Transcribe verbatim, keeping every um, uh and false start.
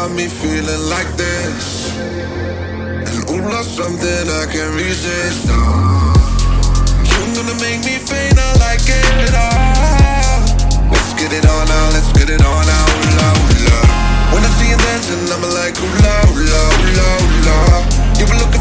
got me feeling like this. And ooh, love something I can't resist. Oh, you're gonna make me faint, I like it all. Let's get it on now, let's get it on now, ooh la, ooh la. When I see you dancing, I'm like ooh la, ooh la, ooh la, ooh la. You were looking